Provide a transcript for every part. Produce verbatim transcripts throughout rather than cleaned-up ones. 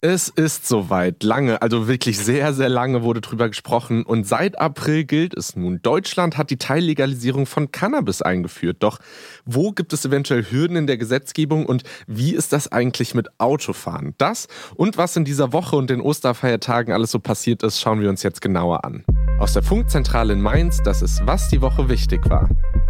Es ist soweit. Lange, also wirklich sehr, sehr lange wurde drüber gesprochen. Und seit April gilt es nun. Deutschland hat die Teillegalisierung von Cannabis eingeführt. Doch wo gibt es eventuell Hürden in der Gesetzgebung und wie ist das eigentlich mit Autofahren? Das und was in dieser Woche und den Osterfeiertagen alles so passiert ist, schauen wir uns jetzt genauer an. Aus der Funkzentrale in Mainz, das ist, was die Woche wichtig war.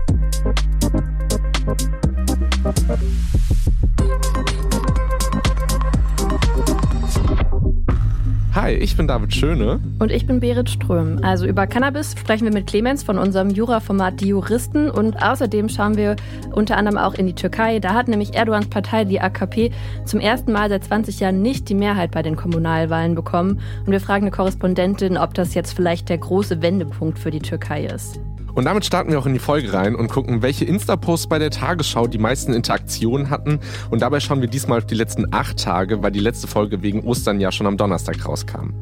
Hi, ich bin David Schöne. Und ich bin Berit Ström. Also über Cannabis sprechen wir mit Clemens von unserem Jura-Format Die Juristen. Und außerdem schauen wir unter anderem auch in die Türkei. Da hat nämlich Erdogans Partei, die A K P, zum ersten Mal seit zwanzig Jahren nicht die Mehrheit bei den Kommunalwahlen bekommen. Und wir fragen eine Korrespondentin, ob das jetzt vielleicht der große Wendepunkt für die Türkei ist. Und damit starten wir auch in die Folge rein und gucken, welche Insta-Posts bei der Tagesschau die meisten Interaktionen hatten. Und dabei schauen wir diesmal auf die letzten acht Tage, weil die letzte Folge wegen Ostern ja schon am Donnerstag rauskam.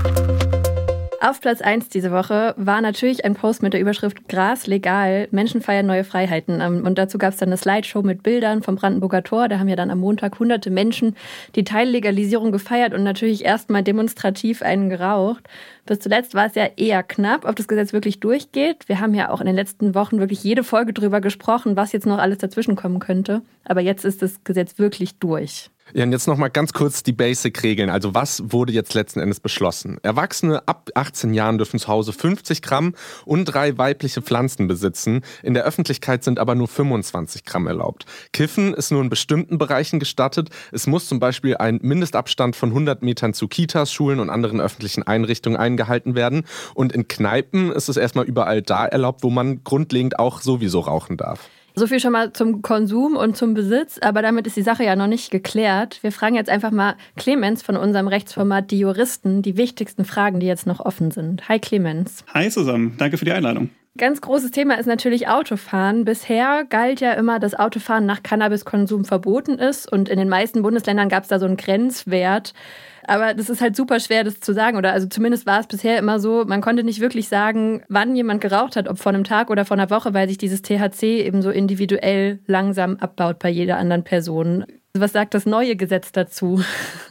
Auf Platz eins diese Woche war natürlich ein Post mit der Überschrift Gras legal, Menschen feiern neue Freiheiten. Und dazu gab es dann eine Slideshow mit Bildern vom Brandenburger Tor. Da haben ja dann am Montag hunderte Menschen die Teillegalisierung gefeiert und natürlich erstmal demonstrativ einen geraucht. Bis zuletzt war es ja eher knapp, ob das Gesetz wirklich durchgeht. Wir haben ja auch in den letzten Wochen wirklich jede Folge drüber gesprochen, was jetzt noch alles dazwischen kommen könnte. Aber jetzt ist das Gesetz wirklich durch. Ja, und jetzt nochmal ganz kurz die Basic-Regeln. Also was wurde jetzt letzten Endes beschlossen? Erwachsene ab achtzehn Jahren dürfen zu Hause fünfzig Gramm und drei weibliche Pflanzen besitzen. In der Öffentlichkeit sind aber nur fünfundzwanzig Gramm erlaubt. Kiffen ist nur in bestimmten Bereichen gestattet. Es muss zum Beispiel ein Mindestabstand von hundert Metern zu Kitas, Schulen und anderen öffentlichen Einrichtungen eingehalten werden. Und in Kneipen ist es erstmal überall da erlaubt, wo man grundlegend auch sowieso rauchen darf. So viel schon mal zum Konsum und zum Besitz, aber damit ist die Sache ja noch nicht geklärt. Wir fragen jetzt einfach mal Clemens von unserem Rechtsformat Die Juristen die wichtigsten Fragen, die jetzt noch offen sind. Hi Clemens. Hi zusammen, danke für die Einladung. Ganz großes Thema ist natürlich Autofahren. Bisher galt ja immer, dass Autofahren nach Cannabiskonsum verboten ist und in den meisten Bundesländern gab es da so einen Grenzwert. Aber das ist halt super schwer, das zu sagen. Oder also zumindest war es bisher immer so, man konnte nicht wirklich sagen, wann jemand geraucht hat, ob vor einem Tag oder vor einer Woche, weil sich dieses T H C eben so individuell langsam abbaut bei jeder anderen Person. Was sagt das neue Gesetz dazu?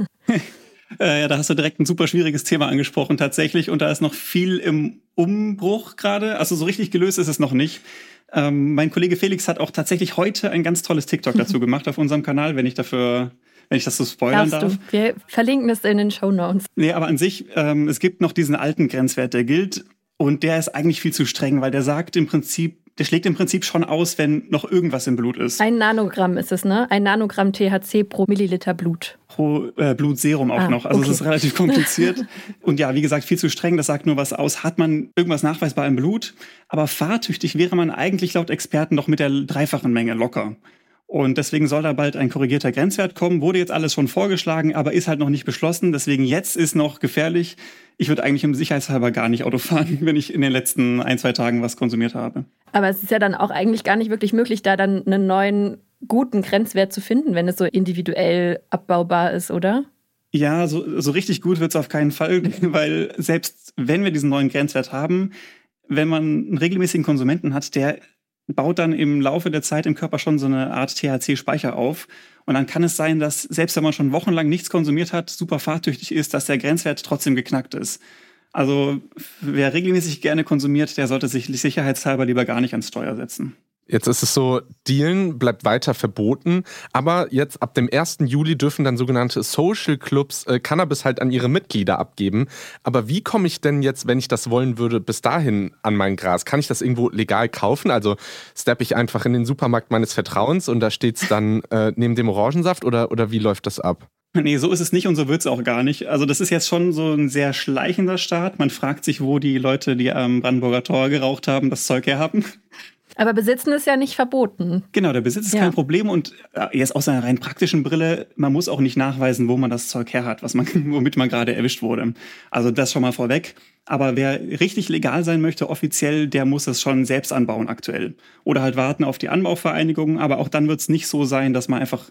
äh, ja, da hast du direkt ein super schwieriges Thema angesprochen tatsächlich. Und da ist noch viel im Umbruch gerade. Also so richtig gelöst ist es noch nicht. Ähm, mein Kollege Felix hat auch tatsächlich heute ein ganz tolles TikTok dazu gemacht auf unserem Kanal, wenn ich dafür... wenn ich das so spoilern Darfst darf. Du. Wir verlinken es in den Shownotes. Nee, aber an sich, ähm, es gibt noch diesen alten Grenzwert, der gilt. Und der ist eigentlich viel zu streng, weil der sagt im Prinzip, der schlägt im Prinzip schon aus, wenn noch irgendwas im Blut ist. Ein Nanogramm ist es, ne? Ein Nanogramm T H C pro Milliliter Blut. Pro äh, Blutserum auch ah, noch. Also es okay. ist relativ kompliziert. Und ja, wie gesagt, viel zu streng. Das sagt nur was aus. Hat man irgendwas nachweisbar im Blut? Aber fahrtüchtig wäre man eigentlich laut Experten noch mit der dreifachen Menge locker. Und deswegen soll da bald ein korrigierter Grenzwert kommen. Wurde jetzt alles schon vorgeschlagen, aber ist halt noch nicht beschlossen. Deswegen jetzt ist noch gefährlich. Ich würde eigentlich im Sicherheitshalber gar nicht Auto fahren, wenn ich in den letzten ein, zwei Tagen was konsumiert habe. Aber es ist ja dann auch eigentlich gar nicht wirklich möglich, da dann einen neuen, guten Grenzwert zu finden, wenn es so individuell abbaubar ist, oder? Ja, so, so richtig gut wird es auf keinen Fall, weil selbst wenn wir diesen neuen Grenzwert haben, wenn man einen regelmäßigen Konsumenten hat, der baut dann im Laufe der Zeit im Körper schon so eine Art T H C-Speicher auf. Und dann kann es sein, dass selbst wenn man schon wochenlang nichts konsumiert hat, super fahrtüchtig ist, dass der Grenzwert trotzdem geknackt ist. Also wer regelmäßig gerne konsumiert, der sollte sich sicherheitshalber lieber gar nicht ans Steuer setzen. Jetzt ist es so, Dealen bleibt weiter verboten, aber jetzt ab dem ersten Juli dürfen dann sogenannte Social Clubs äh, Cannabis halt an ihre Mitglieder abgeben. Aber wie komme ich denn jetzt, wenn ich das wollen würde, bis dahin an mein Gras? Kann ich das irgendwo legal kaufen? Also steppe ich einfach in den Supermarkt meines Vertrauens und da steht's dann äh, neben dem Orangensaft oder, oder wie läuft das ab? Nee, so ist es nicht und so wird es auch gar nicht. Also das ist jetzt schon so ein sehr schleichender Start. Man fragt sich, wo die Leute, die am Brandenburger Tor geraucht haben, das Zeug her haben. Aber Besitzen ist ja nicht verboten. Genau, der Besitz ist ja kein Problem und jetzt aus einer rein praktischen Brille, man muss auch nicht nachweisen, wo man das Zeug her hat, was man, womit man gerade erwischt wurde. Also das schon mal vorweg. Aber wer richtig legal sein möchte, offiziell, der muss es schon selbst anbauen aktuell. Oder halt warten auf die Anbauvereinigung, aber auch dann wird es nicht so sein, dass man einfach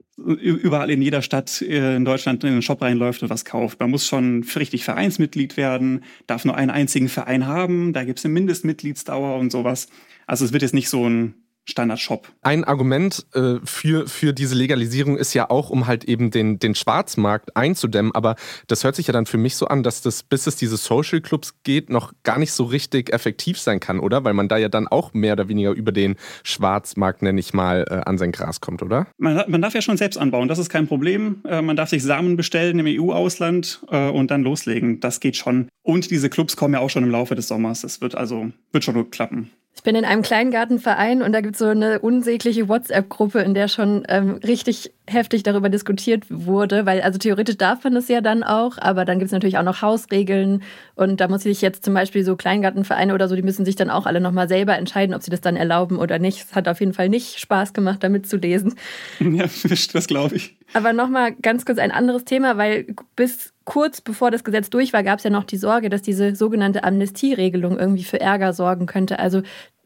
überall in jeder Stadt in Deutschland in den Shop reinläuft und was kauft. Man muss schon richtig Vereinsmitglied werden, darf nur einen einzigen Verein haben, da gibt es eine Mindestmitgliedsdauer und sowas. Also es wird jetzt nicht so ein Standard-Shop. Ein Argument äh, für, für diese Legalisierung ist ja auch, um halt eben den, den Schwarzmarkt einzudämmen. Aber das hört sich ja dann für mich so an, dass das, bis es diese Social Clubs geht, noch gar nicht so richtig effektiv sein kann, oder? Weil man da ja dann auch mehr oder weniger über den Schwarzmarkt, nenne ich mal, äh, an sein Gras kommt, oder? Man, man darf ja schon selbst anbauen, das ist kein Problem. Äh, man darf sich Samen bestellen im E U-Ausland äh, und dann loslegen. Das geht schon. Und diese Clubs kommen ja auch schon im Laufe des Sommers. Das wird also wird schon gut klappen. Ich bin in einem Kleingartenverein und da gibt es so eine unsägliche WhatsApp-Gruppe, in der schon ähm, richtig heftig darüber diskutiert wurde, weil also theoretisch darf man es ja dann auch, aber dann gibt es natürlich auch noch Hausregeln und da muss sich jetzt zum Beispiel so Kleingartenvereine oder so, die müssen sich dann auch alle nochmal selber entscheiden, ob sie das dann erlauben oder nicht. Es hat auf jeden Fall nicht Spaß gemacht, da mitzulesen. Ja, das glaube ich. Aber nochmal ganz kurz ein anderes Thema, weil bis kurz bevor das Gesetz durch war, gab es ja noch die Sorge, dass diese sogenannte Amnestieregelung irgendwie für Ärger sorgen könnte. Also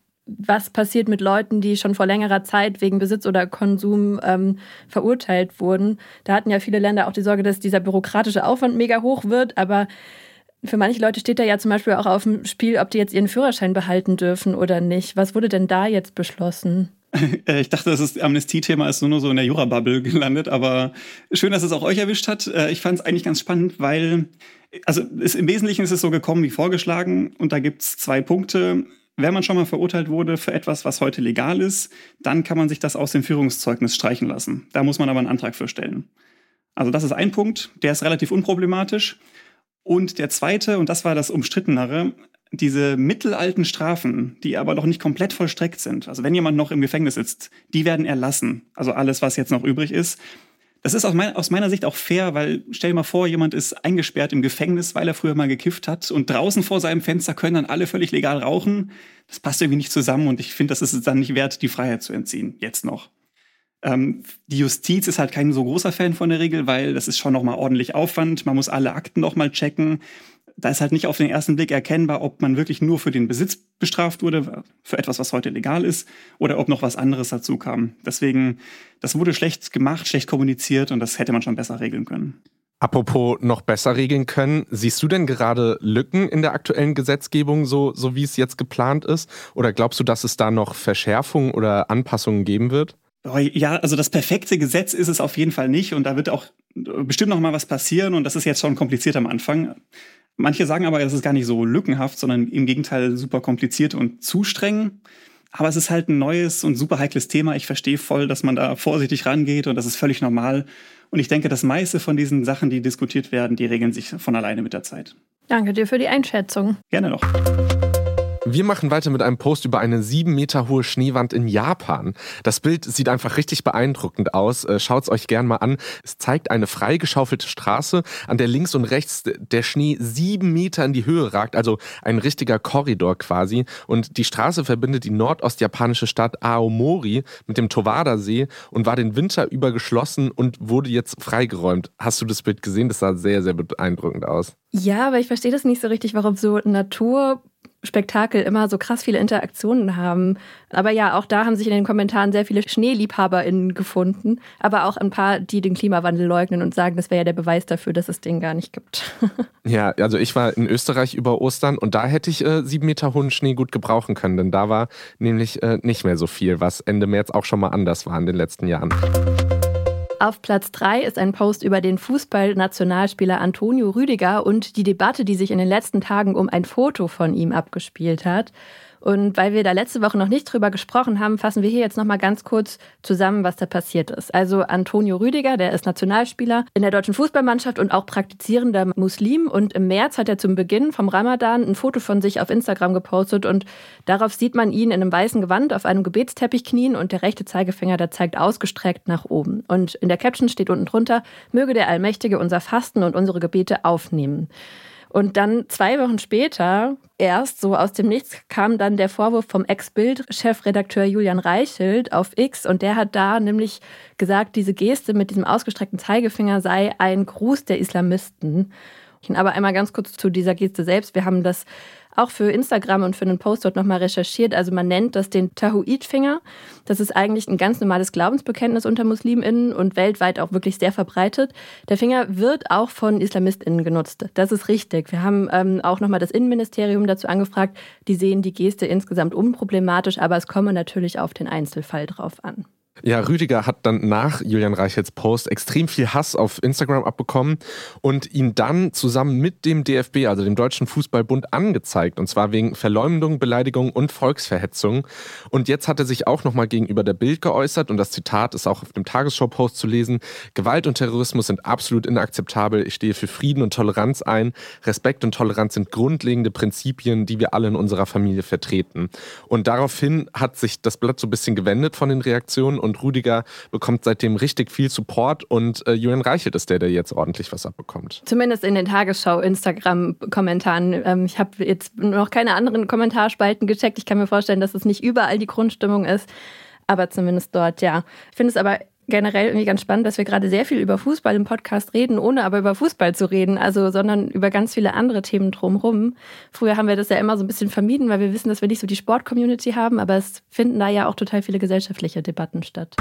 was passiert mit Leuten, die schon vor längerer Zeit wegen Besitz oder Konsum ähm, verurteilt wurden? Da hatten ja viele Länder auch die Sorge, dass dieser bürokratische Aufwand mega hoch wird. Aber für manche Leute steht da ja zum Beispiel auch auf dem Spiel, ob die jetzt ihren Führerschein behalten dürfen oder nicht. Was wurde denn da jetzt beschlossen? Ich dachte, das Amnestie-Thema ist nur so in der Jura-Bubble gelandet, aber schön, dass es auch euch erwischt hat. Ich fand es eigentlich ganz spannend, weil, also es, im Wesentlichen ist es so gekommen wie vorgeschlagen und da gibt es zwei Punkte. Wenn man schon mal verurteilt wurde für etwas, was heute legal ist, dann kann man sich das aus dem Führungszeugnis streichen lassen. Da muss man aber einen Antrag für stellen. Also das ist ein Punkt, der ist relativ unproblematisch. Und der zweite, und das war das Umstrittenere, diese mittelalten Strafen, die aber noch nicht komplett vollstreckt sind, also wenn jemand noch im Gefängnis sitzt, die werden erlassen. Also alles, was jetzt noch übrig ist. Das ist aus, mein, aus meiner Sicht auch fair, weil stell dir mal vor, jemand ist eingesperrt im Gefängnis, weil er früher mal gekifft hat und draußen vor seinem Fenster können dann alle völlig legal rauchen. Das passt irgendwie nicht zusammen und ich finde, das ist es dann nicht wert, die Freiheit zu entziehen, jetzt noch. Ähm, die Justiz ist halt kein so großer Fan von der Regel, weil das ist schon nochmal ordentlich Aufwand. Man muss alle Akten nochmal checken. Da ist halt nicht auf den ersten Blick erkennbar, ob man wirklich nur für den Besitz bestraft wurde, für etwas, was heute legal ist, oder ob noch was anderes dazu kam. Deswegen, das wurde schlecht gemacht, schlecht kommuniziert und das hätte man schon besser regeln können. Apropos noch besser regeln können, siehst du denn gerade Lücken in der aktuellen Gesetzgebung, so, so wie es jetzt geplant ist? Oder glaubst du, dass es da noch Verschärfungen oder Anpassungen geben wird? Ja, also das perfekte Gesetz ist es auf jeden Fall nicht und da wird auch bestimmt noch mal was passieren und das ist jetzt schon kompliziert am Anfang. Manche sagen aber, das ist gar nicht so lückenhaft, sondern im Gegenteil super kompliziert und zu streng. Aber es ist halt ein neues und super heikles Thema. Ich verstehe voll, dass man da vorsichtig rangeht und das ist völlig normal. Und ich denke, das meiste von diesen Sachen, die diskutiert werden, die regeln sich von alleine mit der Zeit. Danke dir für die Einschätzung. Gerne noch. Wir machen weiter mit einem Post über eine sieben Meter hohe Schneewand in Japan. Das Bild sieht einfach richtig beeindruckend aus. Schaut's euch gern mal an. Es zeigt eine freigeschaufelte Straße, an der links und rechts der Schnee sieben Meter in die Höhe ragt, also ein richtiger Korridor quasi. Und die Straße verbindet die nordostjapanische Stadt Aomori mit dem Towada-See und war den Winter über geschlossen und wurde jetzt freigeräumt. Hast du das Bild gesehen? Das sah sehr, sehr beeindruckend aus. Ja, aber ich verstehe das nicht so richtig, warum so Natur Spektakel immer so krass viele Interaktionen haben. Aber ja, auch da haben sich in den Kommentaren sehr viele SchneeliebhaberInnen gefunden, aber auch ein paar, die den Klimawandel leugnen und sagen, das wäre ja der Beweis dafür, dass es den gar nicht gibt. Ja, also ich war in Österreich über Ostern und da hätte ich äh, sieben Meter hohen Schnee gut gebrauchen können, denn da war nämlich äh, nicht mehr so viel, was Ende März auch schon mal anders war in den letzten Jahren. Auf Platz drei ist ein Post über den Fußballnationalspieler Antonio Rüdiger und die Debatte, die sich in den letzten Tagen um ein Foto von ihm abgespielt hat. Und weil wir da letzte Woche noch nicht drüber gesprochen haben, fassen wir hier jetzt nochmal ganz kurz zusammen, was da passiert ist. Also Antonio Rüdiger, der ist Nationalspieler in der deutschen Fußballmannschaft und auch praktizierender Muslim. Und im März hat er zum Beginn vom Ramadan ein Foto von sich auf Instagram gepostet. Und darauf sieht man ihn in einem weißen Gewand auf einem Gebetsteppich knien und der rechte Zeigefinger, der zeigt ausgestreckt nach oben. Und in der Caption steht unten drunter, möge der Allmächtige unser Fasten und unsere Gebete aufnehmen. Und dann zwei Wochen später, erst so aus dem Nichts, kam dann der Vorwurf vom Ex-Bild-Chefredakteur Julian Reichelt auf X. Und der hat da nämlich gesagt, diese Geste mit diesem ausgestreckten Zeigefinger sei ein Gruß der Islamisten. Aber einmal ganz kurz zu dieser Geste selbst. Wir haben das auch für Instagram und für einen Post dort nochmal recherchiert. Also man nennt das den Tawhid-Finger. Das ist eigentlich ein ganz normales Glaubensbekenntnis unter MuslimInnen und weltweit auch wirklich sehr verbreitet. Der Finger wird auch von IslamistInnen genutzt. Das ist richtig. Wir haben ähm, auch nochmal das Innenministerium dazu angefragt. Die sehen die Geste insgesamt unproblematisch, aber es komme natürlich auf den Einzelfall drauf an. Ja, Rüdiger hat dann nach Julian Reichels Post extrem viel Hass auf Instagram abbekommen und ihn dann zusammen mit dem D F B, also dem Deutschen Fußballbund, angezeigt. Und zwar wegen Verleumdung, Beleidigung und Volksverhetzung. Und jetzt hat er sich auch nochmal gegenüber der Bild geäußert und das Zitat ist auch auf dem Tagesschau-Post zu lesen. Gewalt und Terrorismus sind absolut inakzeptabel. Ich stehe für Frieden und Toleranz ein. Respekt und Toleranz sind grundlegende Prinzipien, die wir alle in unserer Familie vertreten. Und daraufhin hat sich das Blatt so ein bisschen gewendet von den Reaktionen und Rüdiger bekommt seitdem richtig viel Support und äh, Julian Reichelt ist der, der jetzt ordentlich was abbekommt. Zumindest in den Tagesschau-Instagram-Kommentaren. Ähm, ich habe jetzt noch keine anderen Kommentarspalten gecheckt. Ich kann mir vorstellen, dass es nicht überall die Grundstimmung ist, aber zumindest dort, ja. Ich finde es aber generell irgendwie ganz spannend, dass wir gerade sehr viel über Fußball im Podcast reden, ohne aber über Fußball zu reden, also sondern über ganz viele andere Themen drumherum. Früher haben wir das ja immer so ein bisschen vermieden, weil wir wissen, dass wir nicht so die Sport-Community haben, aber es finden da ja auch total viele gesellschaftliche Debatten statt.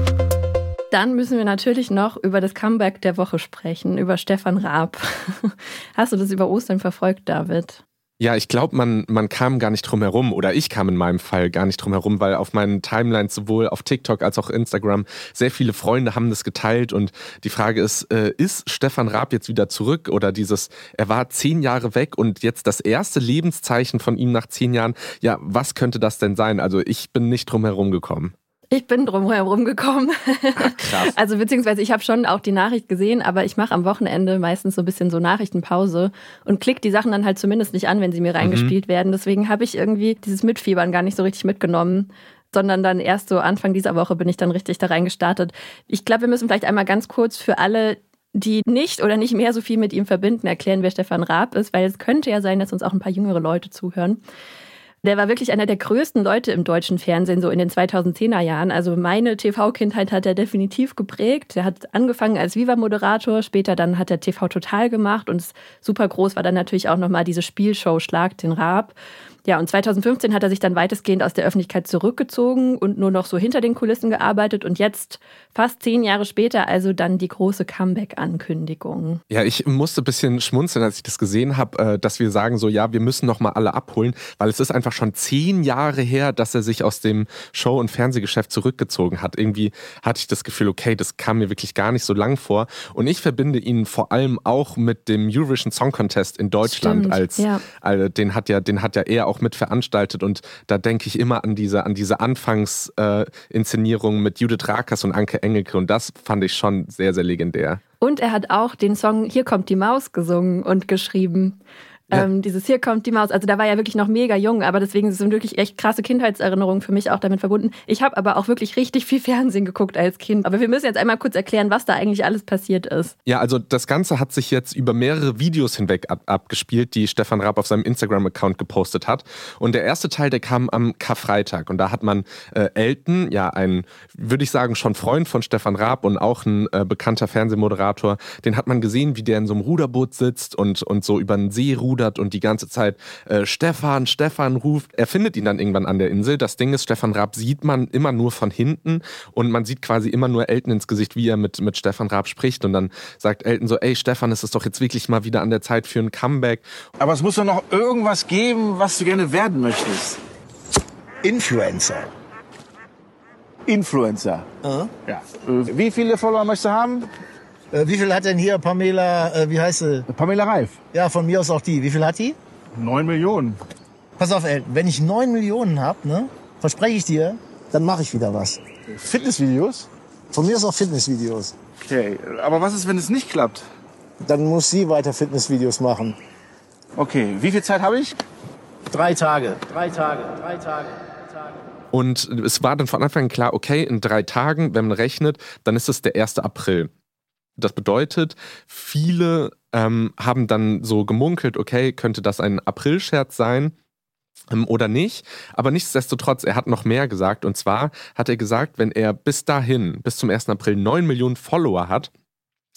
Dann müssen wir natürlich noch über das Comeback der Woche sprechen, über Stefan Raab. Hast du das über Ostern verfolgt, David? Ja, ich glaube, man, man kam gar nicht drum herum oder ich kam in meinem Fall gar nicht drum herum, weil auf meinen Timelines sowohl auf TikTok als auch Instagram sehr viele Freunde haben das geteilt und die Frage ist, äh, ist Stefan Raab jetzt wieder zurück oder dieses, er war zehn Jahre weg und jetzt das erste Lebenszeichen von ihm nach zehn Jahren, ja, was könnte das denn sein? Also ich bin nicht drum herum gekommen. Ich bin drum herum gekommen. Ach, krass. Also beziehungsweise ich habe schon auch die Nachricht gesehen, aber ich mache am Wochenende meistens so ein bisschen so Nachrichtenpause und klicke die Sachen dann halt zumindest nicht an, wenn sie mir reingespielt mhm. werden. Deswegen habe ich irgendwie dieses Mitfiebern gar nicht so richtig mitgenommen, sondern dann erst so Anfang dieser Woche bin ich dann richtig da reingestartet. Ich glaube, wir müssen vielleicht einmal ganz kurz für alle, die nicht oder nicht mehr so viel mit ihm verbinden, erklären, wer Stefan Raab ist, weil es könnte ja sein, dass uns auch ein paar jüngere Leute zuhören. Der war wirklich einer der größten Leute im deutschen Fernsehen, so in den zweitausendzehner Jahren. Also meine T V-Kindheit hat er definitiv geprägt. Er hat angefangen als Viva-Moderator, später dann hat er T V Total gemacht und super groß war dann natürlich auch nochmal diese Spielshow Schlag den Raab. Ja, und zweitausendfünfzehn hat er sich dann weitestgehend aus der Öffentlichkeit zurückgezogen und nur noch so hinter den Kulissen gearbeitet. Und jetzt, fast zehn Jahre später, also dann die große Comeback-Ankündigung. Ja, ich musste ein bisschen schmunzeln, als ich das gesehen habe, dass wir sagen so, ja, wir müssen noch mal alle abholen, weil es ist einfach schon zehn Jahre her, dass er sich aus dem Show- und Fernsehgeschäft zurückgezogen hat. Irgendwie hatte ich das Gefühl, okay, das kam mir wirklich gar nicht so lang vor. Und ich verbinde ihn vor allem auch mit dem Eurovision Song Contest in Deutschland. Stimmt, als, ja. also den hat ja, den hat ja er auch mit veranstaltet und da denke ich immer an diese, an diese Anfangsinszenierung äh, mit Judith Rakers und Anke Engelke und das fand ich schon sehr, sehr legendär. Und er hat auch den Song Hier kommt die Maus gesungen und geschrieben. Ja. Ähm, dieses Hier kommt die Maus, also da war er wirklich noch mega jung, aber deswegen sind wirklich echt krasse Kindheitserinnerungen für mich auch damit verbunden. Ich habe aber auch wirklich richtig viel Fernsehen geguckt als Kind. Aber wir müssen jetzt einmal kurz erklären, was da eigentlich alles passiert ist. Ja, also das Ganze hat sich jetzt über mehrere Videos hinweg ab- abgespielt, die Stefan Raab auf seinem Instagram-Account gepostet hat. Und der erste Teil, der kam am Karfreitag. Und da hat man äh, Elton, ja ein, würde ich sagen, schon Freund von Stefan Raab und auch ein äh, bekannter Fernsehmoderator, den hat man gesehen, wie der in so einem Ruderboot sitzt und, und so über den See rudert und die ganze Zeit äh, Stefan, Stefan ruft. Er findet ihn dann irgendwann an der Insel. Das Ding ist, Stefan Raab sieht man immer nur von hinten und man sieht quasi immer nur Elton ins Gesicht, wie er mit, mit Stefan Raab spricht. Und dann sagt Elton so, ey Stefan, es ist doch jetzt wirklich mal wieder an der Zeit für ein Comeback. Aber es muss doch noch irgendwas geben, was du gerne werden möchtest. Influencer. Influencer? Uh-huh. Ja. Wie viele Follower möchtest du haben? Äh, wie viel hat denn hier Pamela, äh, wie heißt sie? Pamela Reif. Ja, von mir aus auch die. Wie viel hat die? Neun Millionen. Pass auf, Elton, wenn ich neun Millionen hab, ne, verspreche ich dir, dann mache ich wieder was. Fitnessvideos? Von mir aus auch Fitnessvideos. Okay, aber was ist, wenn es nicht klappt? Dann muss sie weiter Fitnessvideos machen. Okay, wie viel Zeit habe ich? Drei Tage. Drei Tage, drei Tage, drei Tage. Und es war dann von Anfang an klar, okay, in drei Tagen, wenn man rechnet, dann ist es der erste April. Das bedeutet, viele ähm, haben dann so gemunkelt, okay, könnte das ein Aprilscherz sein ähm, oder nicht. Aber nichtsdestotrotz, er hat noch mehr gesagt. Und zwar hat er gesagt, wenn er bis dahin, bis zum ersten April neun Millionen Follower hat,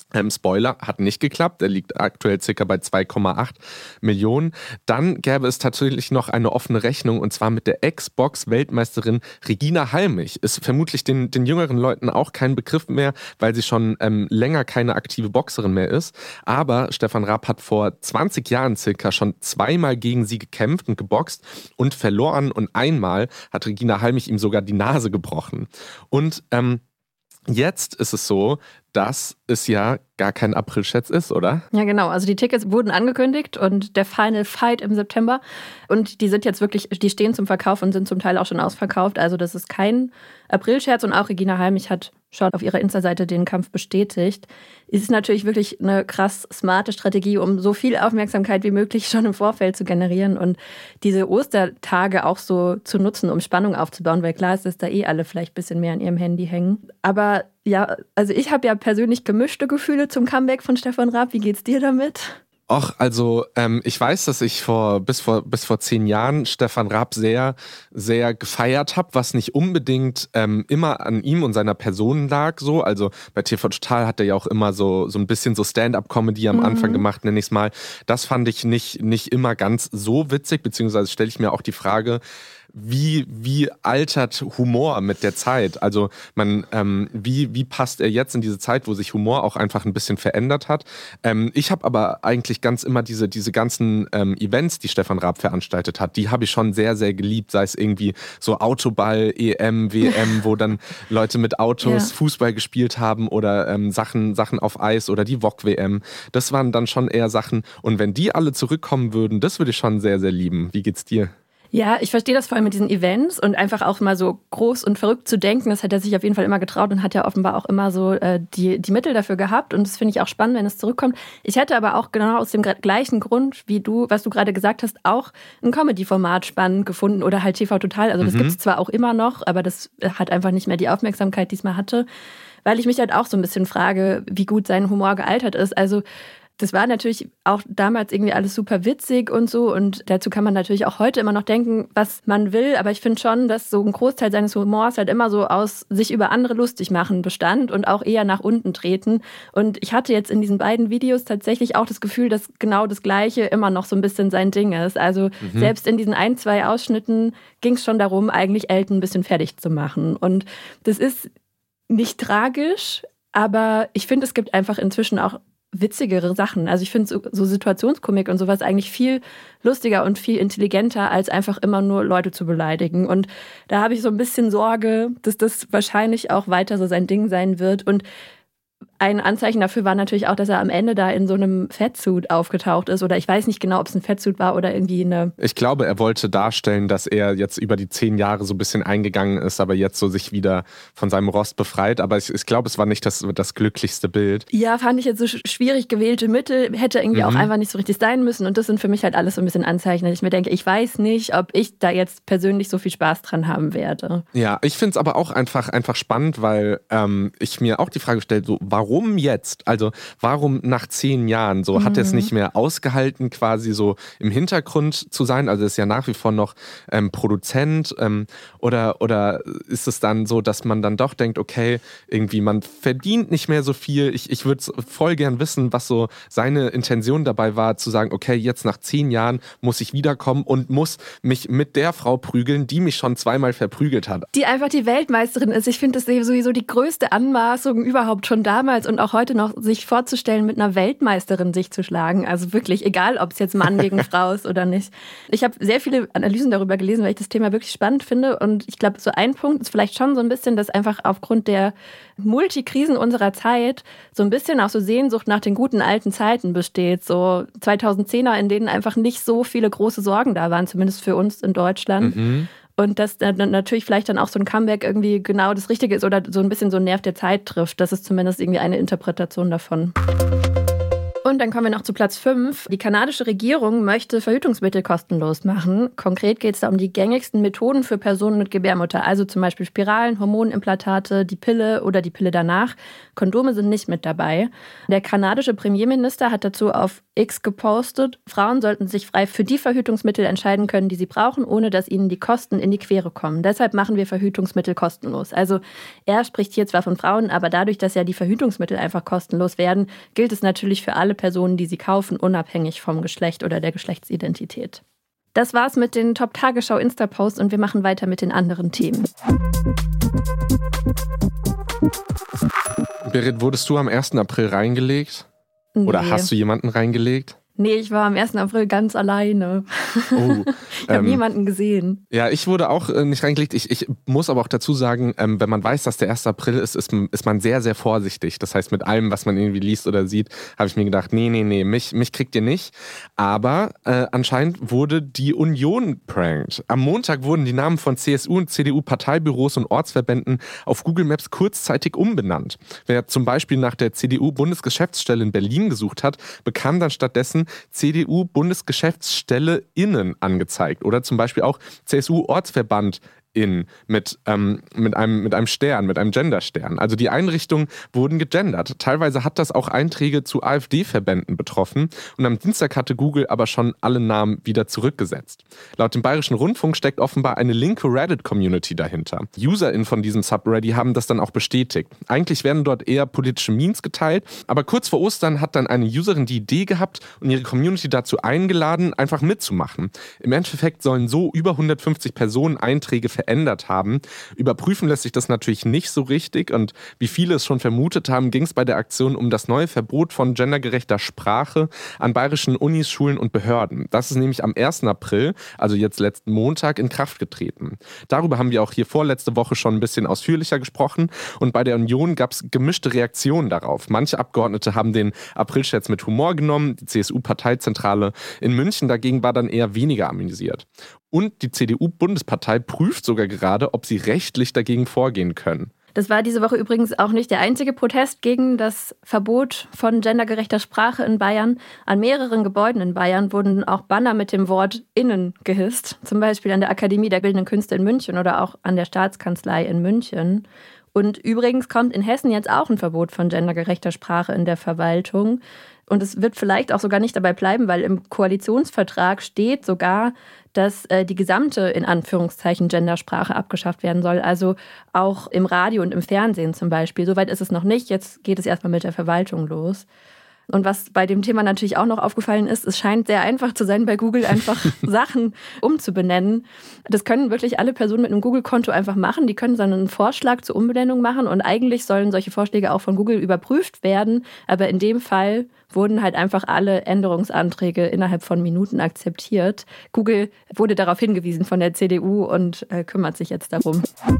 Ähm, Spoiler, hat nicht geklappt. Er liegt aktuell circa bei zwei Komma acht Millionen. Dann gäbe es tatsächlich noch eine offene Rechnung und zwar mit der Xbox-Weltmeisterin Regina Halmich. Ist vermutlich den, den jüngeren Leuten auch kein Begriff mehr, weil sie schon ähm, länger keine aktive Boxerin mehr ist. Aber Stefan Raab hat vor zwanzig Jahren circa schon zweimal gegen sie gekämpft und geboxt und verloren. Und einmal hat Regina Halmich ihm sogar die Nase gebrochen. Und ähm, jetzt ist es so, dass es ja gar kein April-Scherz ist, oder? Ja, genau. Also die Tickets wurden angekündigt und der Final Fight im September. Und die sind jetzt wirklich, die stehen zum Verkauf und sind zum Teil auch schon ausverkauft. Also das ist kein April-Scherz. Und auch Regina Halmich hat schon auf ihrer Insta-Seite den Kampf bestätigt. Es ist natürlich wirklich eine krass smarte Strategie, um so viel Aufmerksamkeit wie möglich schon im Vorfeld zu generieren und diese Ostertage auch so zu nutzen, um Spannung aufzubauen. Weil klar ist, dass da eh alle vielleicht ein bisschen mehr an ihrem Handy hängen. Aber ja, also ich habe ja persönlich gemischte Gefühle zum Comeback von Stefan Raab. Wie geht's dir damit? Och, also ähm, ich weiß, dass ich vor bis vor bis vor zehn Jahren Stefan Raab sehr, sehr gefeiert habe, was nicht unbedingt ähm, immer an ihm und seiner Person lag. So, also bei T V Total hat er ja auch immer so so ein bisschen so Stand-up-Comedy am mhm. Anfang gemacht, nenne ich es mal. Das fand ich nicht nicht immer ganz so witzig, beziehungsweise stelle ich mir auch die Frage, Wie, wie altert Humor mit der Zeit? Also man, ähm, wie, wie passt er jetzt in diese Zeit, wo sich Humor auch einfach ein bisschen verändert hat? Ähm, ich habe aber eigentlich ganz immer diese, diese ganzen ähm, Events, die Stefan Raab veranstaltet hat, die habe ich schon sehr, sehr geliebt. Sei es irgendwie so Autoball, E M, W M, wo dann Leute mit Autos ja. Fußball gespielt haben oder ähm, Sachen, Sachen auf Eis oder die V O G W M. Das waren dann schon eher Sachen. Und wenn die alle zurückkommen würden, das würde ich schon sehr, sehr lieben. Wie geht's dir? Ja, ich verstehe das vor allem mit diesen Events und einfach auch mal so groß und verrückt zu denken. Das hat er sich auf jeden Fall immer getraut und hat ja offenbar auch immer so äh, die, die Mittel dafür gehabt. Und das finde ich auch spannend, wenn es zurückkommt. Ich hätte aber auch genau aus dem gleichen Grund, wie du, was du gerade gesagt hast, auch ein Comedy-Format spannend gefunden oder halt T V Total. Also das mhm. gibt es zwar auch immer noch, aber das hat einfach nicht mehr die Aufmerksamkeit, die es mal hatte. Weil ich mich halt auch so ein bisschen frage, wie gut sein Humor gealtert ist. Also das war natürlich auch damals irgendwie alles super witzig und so und dazu kann man natürlich auch heute immer noch denken, was man will, aber ich finde schon, dass so ein Großteil seines Humors halt immer so aus sich über andere lustig machen bestand und auch eher nach unten treten und ich hatte jetzt in diesen beiden Videos tatsächlich auch das Gefühl, dass genau das Gleiche immer noch so ein bisschen sein Ding ist. Also mhm. selbst in diesen ein, zwei Ausschnitten ging es schon darum, eigentlich Elton ein bisschen fertig zu machen und das ist nicht tragisch, aber ich finde, es gibt einfach inzwischen auch witzigere Sachen. Also ich finde so, so Situationskomik und sowas eigentlich viel lustiger und viel intelligenter, als einfach immer nur Leute zu beleidigen. Und da habe ich so ein bisschen Sorge, dass das wahrscheinlich auch weiter so sein Ding sein wird. Und ein Anzeichen dafür war natürlich auch, dass er am Ende da in so einem Fettsuit aufgetaucht ist. Oder ich weiß nicht genau, ob es ein Fettsuit war oder irgendwie eine... Ich glaube, er wollte darstellen, dass er jetzt über die zehn Jahre so ein bisschen eingegangen ist, aber jetzt so sich wieder von seinem Rost befreit. Aber ich, ich glaube, es war nicht das, das glücklichste Bild. Ja, fand ich jetzt so schwierig gewählte Mittel. Hätte irgendwie mhm. auch einfach nicht so richtig sein müssen. Und das sind für mich halt alles so ein bisschen Anzeichen, dass ich mir denke, ich weiß nicht, ob ich da jetzt persönlich so viel Spaß dran haben werde. Ja, ich finde es aber auch einfach, einfach spannend, weil ähm, ich mir auch die Frage stelle, so, warum jetzt? Also warum nach zehn Jahren? So, hat er es nicht mehr ausgehalten, quasi so im Hintergrund zu sein? Also er ist ja nach wie vor noch ähm, Produzent. Ähm, oder, oder ist es dann so, dass man dann doch denkt, okay, irgendwie man verdient nicht mehr so viel. Ich, ich würde voll gern wissen, was so seine Intention dabei war, zu sagen, okay, jetzt nach zehn Jahren muss ich wiederkommen und muss mich mit der Frau prügeln, die mich schon zweimal verprügelt hat. Die einfach die Weltmeisterin ist. Ich finde das sowieso die größte Anmaßung überhaupt schon damals und auch heute noch, sich vorzustellen, mit einer Weltmeisterin sich zu schlagen. Also wirklich, egal, ob es jetzt Mann gegen Frau ist oder nicht. Ich habe sehr viele Analysen darüber gelesen, weil ich das Thema wirklich spannend finde. Und ich glaube, so ein Punkt ist vielleicht schon so ein bisschen, dass einfach aufgrund der Multikrisen unserer Zeit so ein bisschen auch so Sehnsucht nach den guten alten Zeiten besteht. So zweitausendzehner, in denen einfach nicht so viele große Sorgen da waren, zumindest für uns in Deutschland. Mhm. Und dass dann natürlich vielleicht dann auch so ein Comeback irgendwie genau das Richtige ist oder so ein bisschen so einen Nerv der Zeit trifft. Das ist zumindest irgendwie eine Interpretation davon. Und dann kommen wir noch zu Platz fünf. Die kanadische Regierung möchte Verhütungsmittel kostenlos machen. Konkret geht es da um die gängigsten Methoden für Personen mit Gebärmutter. Also zum Beispiel Spiralen, Hormonimplantate, die Pille oder die Pille danach. Kondome sind nicht mit dabei. Der kanadische Premierminister hat dazu auf X gepostet, Frauen sollten sich frei für die Verhütungsmittel entscheiden können, die sie brauchen, ohne dass ihnen die Kosten in die Quere kommen. Deshalb machen wir Verhütungsmittel kostenlos. Also er spricht hier zwar von Frauen, aber dadurch, dass ja die Verhütungsmittel einfach kostenlos werden, gilt es natürlich für alle Personen, die sie kaufen, unabhängig vom Geschlecht oder der Geschlechtsidentität. Das war's mit den Top-Tagesschau-Insta-Posts und wir machen weiter mit den anderen Themen. Berit, wurdest du am ersten April reingelegt? Nee. Oder hast du jemanden reingelegt? Nee, ich war am ersten April ganz alleine. Oh, ich habe ähm, niemanden gesehen. Ja, ich wurde auch äh, nicht reingelegt. Ich, ich muss aber auch dazu sagen, ähm, wenn man weiß, dass der erste April ist, ist, ist man sehr, sehr vorsichtig. Das heißt, mit allem, was man irgendwie liest oder sieht, habe ich mir gedacht, nee, nee, nee, mich, mich kriegt ihr nicht. Aber äh, anscheinend wurde die Union prankt. Am Montag wurden die Namen von C S U und C D U-Parteibüros und Ortsverbänden auf Google Maps kurzzeitig umbenannt. Wer zum Beispiel nach der C D U-Bundesgeschäftsstelle in Berlin gesucht hat, bekam dann stattdessen C D U-Bundesgeschäftsstelle innen angezeigt oder zum Beispiel auch C S U-Ortsverband in mit, ähm, mit, einem, mit einem Stern, mit einem Genderstern. Also die Einrichtungen wurden gegendert. Teilweise hat das auch Einträge zu AfD-Verbänden betroffen und am Dienstag hatte Google aber schon alle Namen wieder zurückgesetzt. Laut dem Bayerischen Rundfunk steckt offenbar eine linke Reddit-Community dahinter. UserInnen von diesem Subreddit haben das dann auch bestätigt. Eigentlich werden dort eher politische Memes geteilt, aber kurz vor Ostern hat dann eine Userin die Idee gehabt und ihre Community dazu eingeladen, einfach mitzumachen. Im Endeffekt sollen so über hundertfünfzig Personen Einträge verändern verändert haben. Überprüfen lässt sich das natürlich nicht so richtig und wie viele es schon vermutet haben, ging es bei der Aktion um das neue Verbot von gendergerechter Sprache an bayerischen Unis, Schulen und Behörden. Das ist nämlich am ersten April, also jetzt letzten Montag, in Kraft getreten. Darüber haben wir auch hier vorletzte Woche schon ein bisschen ausführlicher gesprochen und bei der Union gab es gemischte Reaktionen darauf. Manche Abgeordnete haben den Aprilscherz mit Humor genommen, die C S U-Parteizentrale in München dagegen war dann eher weniger amüsiert. Und die C D U-Bundespartei prüft sogar gerade, ob sie rechtlich dagegen vorgehen können. Das war diese Woche übrigens auch nicht der einzige Protest gegen das Verbot von gendergerechter Sprache in Bayern. An mehreren Gebäuden in Bayern wurden auch Banner mit dem Wort innen gehisst. Zum Beispiel an der Akademie der Bildenden Künste in München oder auch an der Staatskanzlei in München. Und übrigens kommt in Hessen jetzt auch ein Verbot von gendergerechter Sprache in der Verwaltung. Und es wird vielleicht auch sogar nicht dabei bleiben, weil im Koalitionsvertrag steht sogar, dass äh, die gesamte, in Anführungszeichen, Gendersprache abgeschafft werden soll. Also auch im Radio und im Fernsehen zum Beispiel. Soweit ist es noch nicht. Jetzt geht es erstmal mit der Verwaltung los. Und was bei dem Thema natürlich auch noch aufgefallen ist, es scheint sehr einfach zu sein, bei Google einfach Sachen umzubenennen. Das können wirklich alle Personen mit einem Google-Konto einfach machen. Die können dann einen Vorschlag zur Umbenennung machen und eigentlich sollen solche Vorschläge auch von Google überprüft werden. Aber in dem Fall wurden halt einfach alle Änderungsanträge innerhalb von Minuten akzeptiert. Google wurde darauf hingewiesen von der C D U und äh, kümmert sich jetzt darum.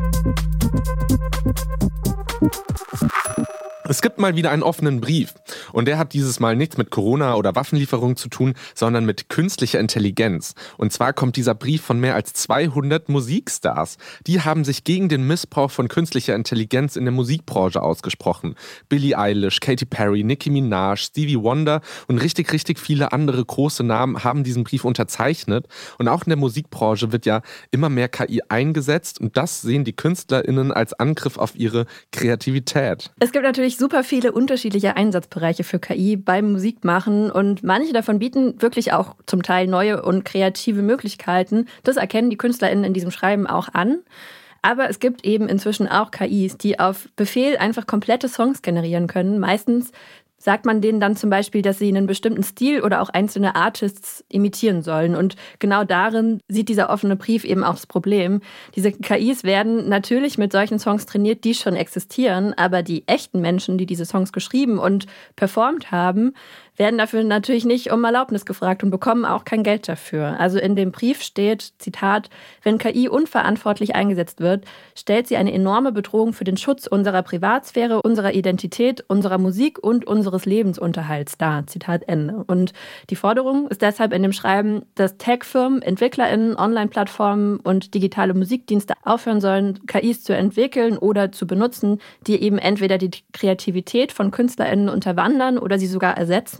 Es gibt mal wieder einen offenen Brief und der hat dieses Mal nichts mit Corona oder Waffenlieferungen zu tun, sondern mit künstlicher Intelligenz. Und zwar kommt dieser Brief von mehr als zweihundert Musikstars. Die haben sich gegen den Missbrauch von künstlicher Intelligenz in der Musikbranche ausgesprochen. Billie Eilish, Katy Perry, Nicki Minaj, Stevie Wonder und richtig, richtig viele andere große Namen haben diesen Brief unterzeichnet. Und auch in der Musikbranche wird ja immer mehr K I eingesetzt und das sehen die KünstlerInnen als Angriff auf ihre Kreativität. Es gibt natürlich super viele unterschiedliche Einsatzbereiche für K I beim Musikmachen und manche davon bieten wirklich auch zum Teil neue und kreative Möglichkeiten. Das erkennen die KünstlerInnen in diesem Schreiben auch an. Aber es gibt eben inzwischen auch K Is, die auf Befehl einfach komplette Songs generieren können. Meistens sagt man denen dann zum Beispiel, dass sie einen bestimmten Stil oder auch einzelne Artists imitieren sollen. Und genau darin sieht dieser offene Brief eben auch das Problem. Diese K Is werden natürlich mit solchen Songs trainiert, die schon existieren, aber die echten Menschen, die diese Songs geschrieben und performt haben, werden dafür natürlich nicht um Erlaubnis gefragt und bekommen auch kein Geld dafür. Also in dem Brief steht, Zitat, wenn K I unverantwortlich eingesetzt wird, stellt sie eine enorme Bedrohung für den Schutz unserer Privatsphäre, unserer Identität, unserer Musik und unseres Lebensunterhalts dar. Zitat Ende. Und die Forderung ist deshalb in dem Schreiben, dass Tech-Firmen, EntwicklerInnen, Online-Plattformen und digitale Musikdienste aufhören sollen, K Is zu entwickeln oder zu benutzen, die eben entweder die Kreativität von KünstlerInnen unterwandern oder sie sogar ersetzen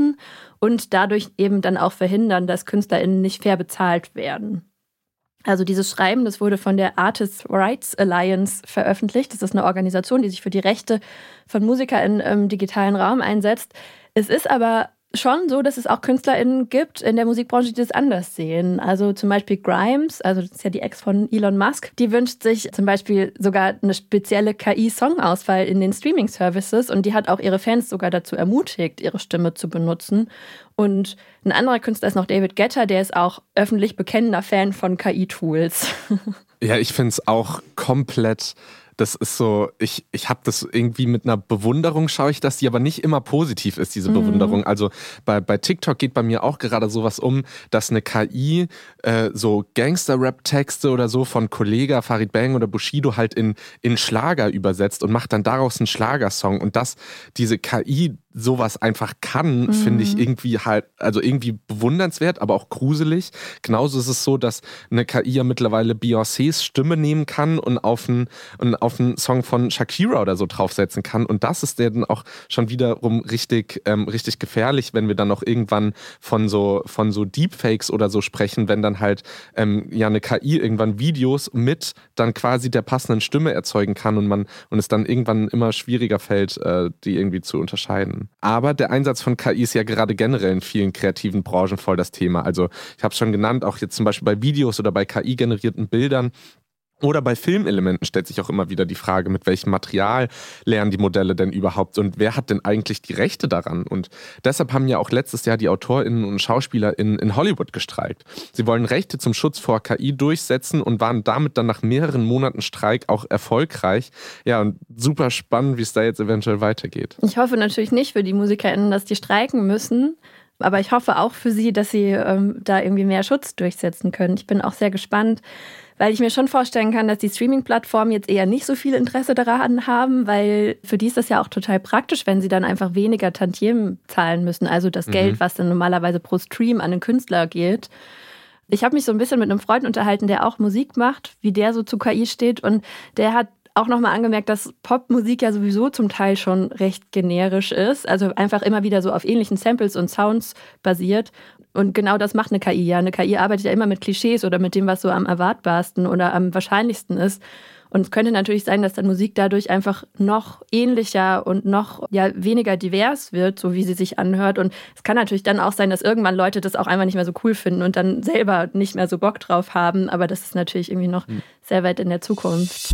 machen und dadurch eben dann auch verhindern, dass KünstlerInnen nicht fair bezahlt werden. Also dieses Schreiben, das wurde von der Artists' Rights Alliance veröffentlicht. Das ist eine Organisation, die sich für die Rechte von MusikerInnen im digitalen Raum einsetzt. Es ist aber schon so, dass es auch KünstlerInnen gibt in der Musikbranche, die das anders sehen. Also zum Beispiel Grimes, also das ist ja die Ex von Elon Musk, die wünscht sich zum Beispiel sogar eine spezielle K I-Songauswahl in den Streaming-Services und die hat auch ihre Fans sogar dazu ermutigt, ihre Stimme zu benutzen. Und ein anderer Künstler ist noch David Guetta, der ist auch öffentlich bekennender Fan von K I-Tools. Ja, ich finde es auch komplett... Das ist so, ich, ich habe das irgendwie mit einer Bewunderung, schaue ich das, die aber nicht immer positiv ist, diese Bewunderung. Mhm. Also bei, bei TikTok geht bei mir auch gerade sowas um, dass eine K I äh, so Gangster-Rap-Texte oder so von Kollega, Farid Bang oder Bushido halt in, in Schlager übersetzt und macht dann daraus einen Schlagersong. Und dass diese K I sowas einfach kann, mhm. finde ich irgendwie halt, also irgendwie bewundernswert, aber auch gruselig. Genauso ist es so, dass eine K I ja mittlerweile Beyoncés Stimme nehmen kann und auf einen, und auf einen Song von Shakira oder so draufsetzen kann. Und das ist dann auch schon wiederum richtig, ähm, richtig gefährlich, wenn wir dann auch irgendwann von so, von so Deepfakes oder so sprechen, wenn dann halt ähm, ja eine K I irgendwann Videos mit dann quasi der passenden Stimme erzeugen kann und man und es dann irgendwann immer schwieriger fällt, äh, die irgendwie zu unterscheiden. Aber der Einsatz von K I ist ja gerade generell in vielen kreativen Branchen voll das Thema. Also ich habe es schon genannt, auch jetzt zum Beispiel bei Videos oder bei K I-generierten Bildern. Oder bei Filmelementen stellt sich auch immer wieder die Frage, mit welchem Material lernen die Modelle denn überhaupt und wer hat denn eigentlich die Rechte daran? Und deshalb haben ja auch letztes Jahr die AutorInnen und SchauspielerInnen in Hollywood gestreikt. Sie wollen Rechte zum Schutz vor K I durchsetzen und waren damit dann nach mehreren Monaten Streik auch erfolgreich. Ja, und super spannend, wie es da jetzt eventuell weitergeht. Ich hoffe natürlich nicht für die MusikerInnen, dass die streiken müssen. Aber ich hoffe auch für sie, dass sie ähm, da irgendwie mehr Schutz durchsetzen können. Ich bin auch sehr gespannt, weil ich mir schon vorstellen kann, dass die Streaming-Plattformen jetzt eher nicht so viel Interesse daran haben, weil für die ist das ja auch total praktisch, wenn sie dann einfach weniger Tantiemen zahlen müssen. Also das mhm. Geld, was dann normalerweise pro Stream an den Künstler geht. Ich habe mich so ein bisschen mit einem Freund unterhalten, der auch Musik macht, wie der so zu K I steht. Und der hat auch nochmal angemerkt, dass Popmusik ja sowieso zum Teil schon recht generisch ist. Also einfach immer wieder so auf ähnlichen Samples und Sounds basiert. Und genau das macht eine K I ja. Eine K I arbeitet ja immer mit Klischees oder mit dem, was so am erwartbarsten oder am wahrscheinlichsten ist. Und es könnte natürlich sein, dass dann Musik dadurch einfach noch ähnlicher und noch ja, weniger divers wird, so wie sie sich anhört. Und es kann natürlich dann auch sein, dass irgendwann Leute das auch einfach nicht mehr so cool finden und dann selber nicht mehr so Bock drauf haben. Aber das ist natürlich irgendwie noch sehr weit in der Zukunft.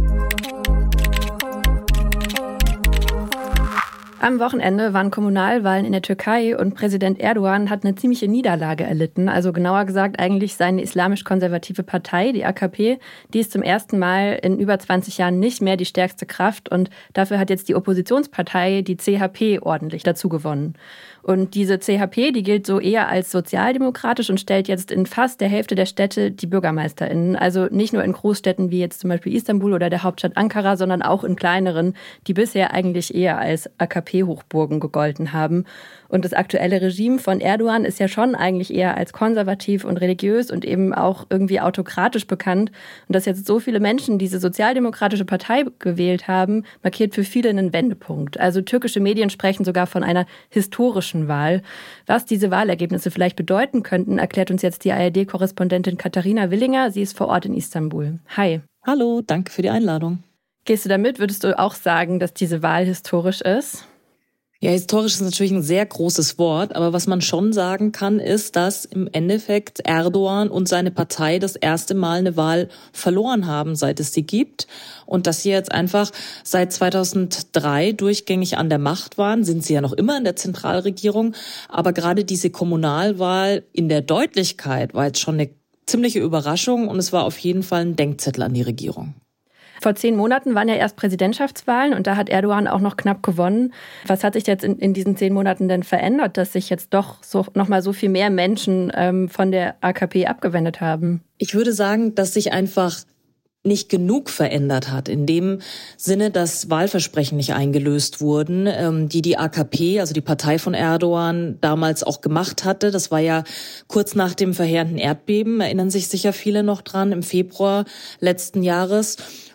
Am Wochenende waren Kommunalwahlen in der Türkei und Präsident Erdogan hat eine ziemliche Niederlage erlitten. Also genauer gesagt eigentlich seine islamisch-konservative Partei, die A K P, die ist zum ersten Mal in über zwanzig Jahren nicht mehr die stärkste Kraft. Und dafür hat jetzt die Oppositionspartei, die C H P, ordentlich dazu gewonnen. Und diese C H P, die gilt so eher als sozialdemokratisch und stellt jetzt in fast der Hälfte der Städte die BürgermeisterInnen. Also nicht nur in Großstädten wie jetzt zum Beispiel Istanbul oder der Hauptstadt Ankara, sondern auch in kleineren, die bisher eigentlich eher als A K P-Hochburgen gegolten haben. Und das aktuelle Regime von Erdogan ist ja schon eigentlich eher als konservativ und religiös und eben auch irgendwie autokratisch bekannt. Und dass jetzt so viele Menschen diese sozialdemokratische Partei gewählt haben, markiert für viele einen Wendepunkt. Also türkische Medien sprechen sogar von einer historischen Wahl. Was diese Wahlergebnisse vielleicht bedeuten könnten, erklärt uns jetzt die A R D-Korrespondentin Katharina Willinger. Sie ist vor Ort in Istanbul. Hi. Hallo, danke für die Einladung. Gehst du damit? Würdest du auch sagen, dass diese Wahl historisch ist? Ja, historisch ist natürlich ein sehr großes Wort, aber was man schon sagen kann, ist, dass im Endeffekt Erdogan und seine Partei das erste Mal eine Wahl verloren haben, seit es sie gibt. Und dass sie jetzt einfach seit zweitausenddrei durchgängig an der Macht waren, sind sie ja noch immer in der Zentralregierung. Aber gerade diese Kommunalwahl in der Deutlichkeit war jetzt schon eine ziemliche Überraschung und es war auf jeden Fall ein Denkzettel an die Regierung. Vor zehn Monaten waren ja erst Präsidentschaftswahlen und da hat Erdogan auch noch knapp gewonnen. Was hat sich jetzt in, in diesen zehn Monaten denn verändert, dass sich jetzt doch so, noch mal so viel mehr Menschen ähm, von der A K P abgewendet haben? Ich würde sagen, dass sich einfach nicht genug verändert hat, in dem Sinne, dass Wahlversprechen nicht eingelöst wurden, ähm, die die A K P, also die Partei von Erdogan, damals auch gemacht hatte. Das war ja kurz nach dem verheerenden Erdbeben, erinnern sich sicher viele noch dran, im Februar letzten Jahres.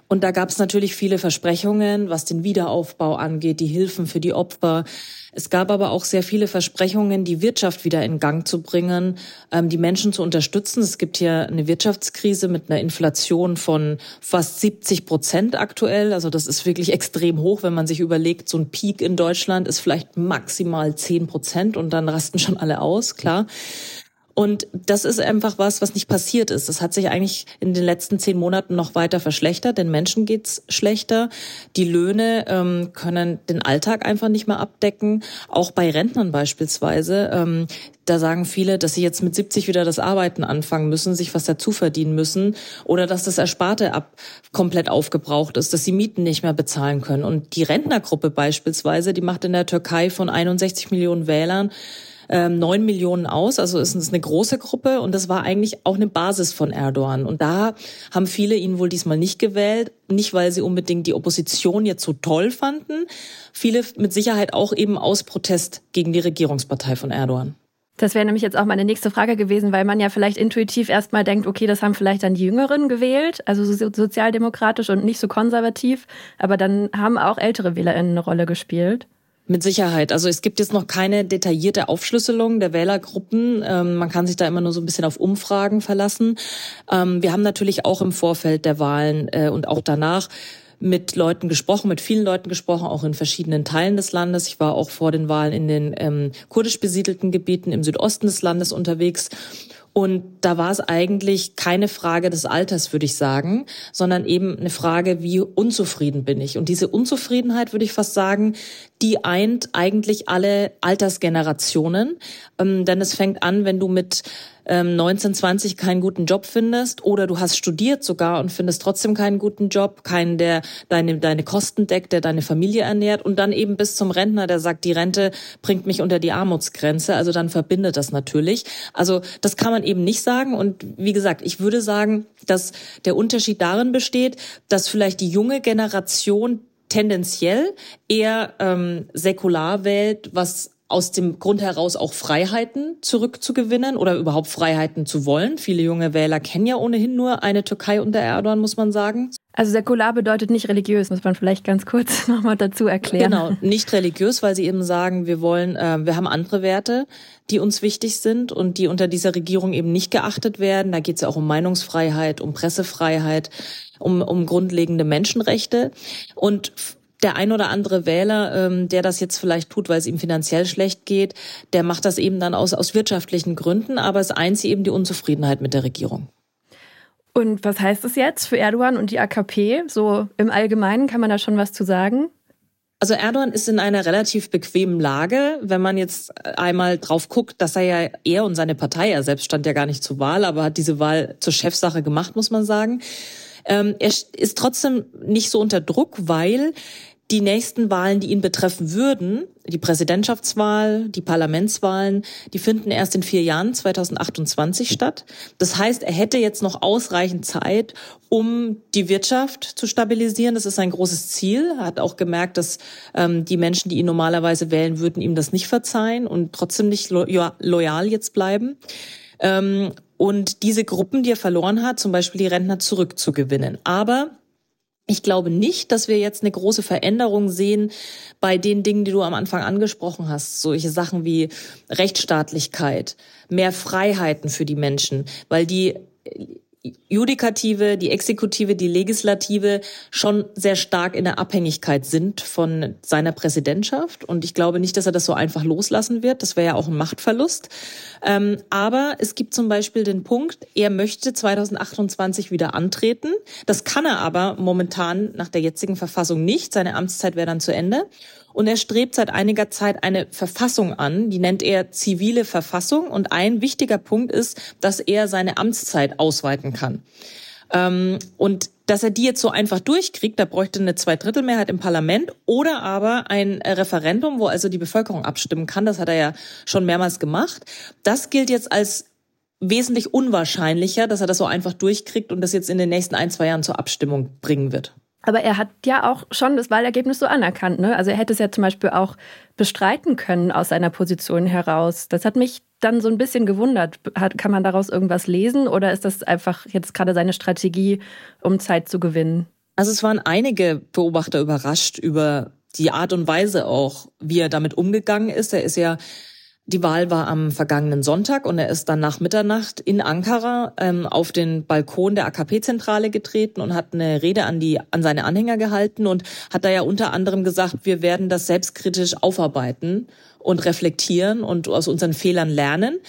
Und da gab es natürlich viele Versprechungen, was den Wiederaufbau angeht, die Hilfen für die Opfer. Es gab aber auch sehr viele Versprechungen, die Wirtschaft wieder in Gang zu bringen, ähm, die Menschen zu unterstützen. Es gibt hier eine Wirtschaftskrise mit einer Inflation von fast siebzig Prozent aktuell. Also das ist wirklich extrem hoch, wenn man sich überlegt, so ein Peak in Deutschland ist vielleicht maximal zehn Prozent und dann rasten schon alle aus, klar. Und das ist einfach was, was nicht passiert ist. Das hat sich eigentlich in den letzten zehn Monaten noch weiter verschlechtert. Den Menschen geht's schlechter. Die Löhne ähm, können den Alltag einfach nicht mehr abdecken. Auch bei Rentnern beispielsweise. Ähm, da sagen viele, dass sie jetzt mit siebzig wieder das Arbeiten anfangen müssen, sich was dazu verdienen müssen. Oder dass das Ersparte ab komplett aufgebraucht ist, dass sie Mieten nicht mehr bezahlen können. Und die Rentnergruppe beispielsweise, die macht in der Türkei von einundsechzig Millionen Wählern neun Millionen aus, also ist es eine große Gruppe und das war eigentlich auch eine Basis von Erdogan. Und da haben viele ihn wohl diesmal nicht gewählt, nicht weil sie unbedingt die Opposition jetzt so toll fanden, viele mit Sicherheit auch eben aus Protest gegen die Regierungspartei von Erdogan. Das wäre nämlich jetzt auch meine nächste Frage gewesen, weil man ja vielleicht intuitiv erstmal denkt, okay, das haben vielleicht dann die Jüngeren gewählt, also so sozialdemokratisch und nicht so konservativ, aber dann haben auch ältere WählerInnen eine Rolle gespielt. Mit Sicherheit. Also es gibt jetzt noch keine detaillierte Aufschlüsselung der Wählergruppen. Ähm, man kann sich da immer nur so ein bisschen auf Umfragen verlassen. Ähm, wir haben natürlich auch im Vorfeld der Wahlen äh, und auch danach mit Leuten gesprochen, mit vielen Leuten gesprochen, auch in verschiedenen Teilen des Landes. Ich war auch vor den Wahlen in den ähm, kurdisch besiedelten Gebieten im Südosten des Landes unterwegs. Und da war es eigentlich keine Frage des Alters, würde ich sagen, sondern eben eine Frage, wie unzufrieden bin ich. Und diese Unzufriedenheit, würde ich fast sagen, die eint eigentlich alle Altersgenerationen. Ähm, denn es fängt an, wenn du mit ähm, neunzehn, zwanzig keinen guten Job findest oder du hast studiert sogar und findest trotzdem keinen guten Job, keinen, der deine, deine Kosten deckt, der deine Familie ernährt und dann eben bis zum Rentner, der sagt, die Rente bringt mich unter die Armutsgrenze. Also dann verbindet das natürlich. Also das kann man eben nicht sagen. Und wie gesagt, ich würde sagen, dass der Unterschied darin besteht, dass vielleicht die junge Generation tendenziell eher ähm, säkular wählt, was aus dem Grund heraus auch Freiheiten zurückzugewinnen oder überhaupt Freiheiten zu wollen. Viele junge Wähler kennen ja ohnehin nur eine Türkei unter Erdogan, muss man sagen. Also säkular bedeutet nicht religiös, muss man vielleicht ganz kurz nochmal dazu erklären. Genau, nicht religiös, weil sie eben sagen, wir wollen, äh, wir haben andere Werte, die uns wichtig sind und die unter dieser Regierung eben nicht geachtet werden. Da geht es ja auch um Meinungsfreiheit, um Pressefreiheit, um, um grundlegende Menschenrechte. Und der ein oder andere Wähler, ähm, der das jetzt vielleicht tut, weil es ihm finanziell schlecht geht, der macht das eben dann aus, aus wirtschaftlichen Gründen, aber es eint sie eben die Unzufriedenheit mit der Regierung. Und was heißt es jetzt für Erdogan und die A K P? So im Allgemeinen, kann man da schon was zu sagen? Also Erdogan ist in einer relativ bequemen Lage, wenn man jetzt einmal drauf guckt, dass er ja, er und seine Partei, er selbst stand ja gar nicht zur Wahl, aber hat diese Wahl zur Chefsache gemacht, muss man sagen. Ähm, er ist trotzdem nicht so unter Druck, weil die nächsten Wahlen, die ihn betreffen würden, die Präsidentschaftswahl, die Parlamentswahlen, die finden erst in vier Jahren, zweitausendachtundzwanzig, statt. Das heißt, er hätte jetzt noch ausreichend Zeit, um die Wirtschaft zu stabilisieren. Das ist ein großes Ziel. Er hat auch gemerkt, dass ähm, die Menschen, die ihn normalerweise wählen würden, ihm das nicht verzeihen und trotzdem nicht lo- ja, loyal jetzt bleiben. Ähm, und diese Gruppen, die er verloren hat, zum Beispiel die Rentner, zurückzugewinnen. Aber ich glaube nicht, dass wir jetzt eine große Veränderung sehen bei den Dingen, die du am Anfang angesprochen hast. Solche Sachen wie Rechtsstaatlichkeit, mehr Freiheiten für die Menschen, weil die Judikative, die Exekutive, die Legislative schon sehr stark in der Abhängigkeit sind von seiner Präsidentschaft. Und ich glaube nicht, dass er das so einfach loslassen wird. Das wäre ja auch ein Machtverlust. Ähm, aber es gibt zum Beispiel den Punkt, er möchte zweitausendachtundzwanzig wieder antreten. Das kann er aber momentan nach der jetzigen Verfassung nicht. Seine Amtszeit wäre dann zu Ende. Und er strebt seit einiger Zeit eine Verfassung an, die nennt er zivile Verfassung. Und ein wichtiger Punkt ist, dass er seine Amtszeit ausweiten kann. Ähm, und dass er die jetzt so einfach durchkriegt, da bräuchte eine Zweidrittelmehrheit im Parlament oder aber ein Referendum, wo also die Bevölkerung abstimmen kann. Das hat er ja schon mehrmals gemacht. Das gilt jetzt als wesentlich unwahrscheinlicher, dass er das so einfach durchkriegt und das jetzt in den nächsten ein, zwei Jahren zur Abstimmung bringen wird. Aber er hat ja auch schon das Wahlergebnis so anerkannt, ne? Also er hätte es ja zum Beispiel auch bestreiten können aus seiner Position heraus. Das hat mich dann so ein bisschen gewundert. Hat, kann man daraus irgendwas lesen oder ist das einfach jetzt gerade seine Strategie, um Zeit zu gewinnen? Also es waren einige Beobachter überrascht über die Art und Weise auch, wie er damit umgegangen ist. Er ist ja, die Wahl war am vergangenen Sonntag und er ist dann nach Mitternacht in Ankara ähm, auf den Balkon der A K P-Zentrale getreten und hat eine Rede an die an seine Anhänger gehalten und hat da ja unter anderem gesagt, wir werden das selbstkritisch aufarbeiten und reflektieren und aus unseren Fehlern lernen.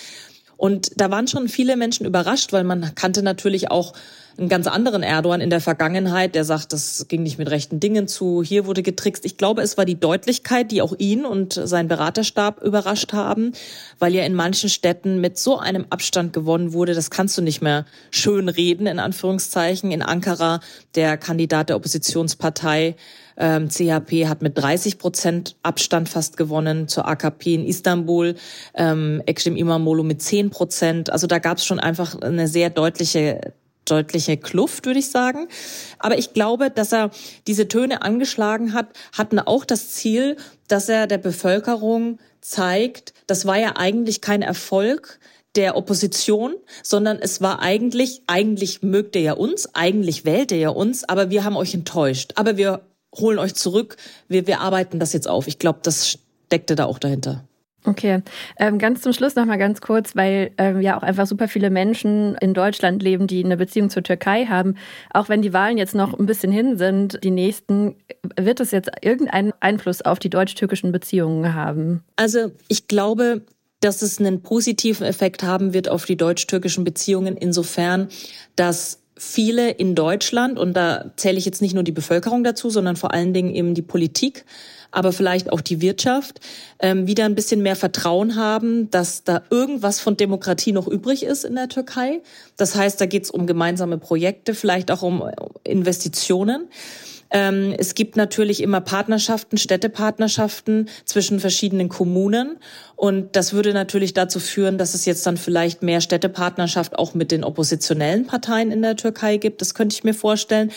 Und da waren schon viele Menschen überrascht, weil man kannte natürlich auch einen ganz anderen Erdogan in der Vergangenheit, der sagt, das ging nicht mit rechten Dingen zu, hier wurde getrickst. Ich glaube, es war die Deutlichkeit, die auch ihn und seinen Beraterstab überrascht haben, weil ja in manchen Städten mit so einem Abstand gewonnen wurde, das kannst du nicht mehr schön reden, in Anführungszeichen. In Ankara, der Kandidat der Oppositionspartei ähm, C H P hat mit dreißig Prozent Abstand fast gewonnen zur A K P. In Istanbul ähm, Ekrem İmamoğlu mit zehn Prozent. Also da gab es schon einfach eine sehr deutliche deutliche Kluft, würde ich sagen. Aber ich glaube, dass er diese Töne angeschlagen hat, hatten auch das Ziel, dass er der Bevölkerung zeigt, das war ja eigentlich kein Erfolg der Opposition, sondern es war eigentlich, eigentlich mögt ihr ja uns, eigentlich wählt ihr ja uns, aber wir haben euch enttäuscht. Aber wir holen euch zurück, wir, wir arbeiten das jetzt auf. Ich glaube, das steckte da auch dahinter. Okay, ähm, ganz zum Schluss noch mal ganz kurz, weil ähm, ja auch einfach super viele Menschen in Deutschland leben, die eine Beziehung zur Türkei haben. Auch wenn die Wahlen jetzt noch ein bisschen hin sind, die nächsten, wird es jetzt irgendeinen Einfluss auf die deutsch-türkischen Beziehungen haben? Also ich glaube, dass es einen positiven Effekt haben wird auf die deutsch-türkischen Beziehungen insofern, dass viele in Deutschland, und da zähle ich jetzt nicht nur die Bevölkerung dazu, sondern vor allen Dingen eben die Politik, aber vielleicht auch die Wirtschaft, ähm, wieder ein bisschen mehr Vertrauen haben, dass da irgendwas von Demokratie noch übrig ist in der Türkei. Das heißt, da geht es um gemeinsame Projekte, vielleicht auch um Investitionen. Ähm, es gibt natürlich immer Partnerschaften, Städtepartnerschaften zwischen verschiedenen Kommunen. Und das würde natürlich dazu führen, dass es jetzt dann vielleicht mehr Städtepartnerschaft auch mit den oppositionellen Parteien in der Türkei gibt. Das könnte ich mir vorstellen.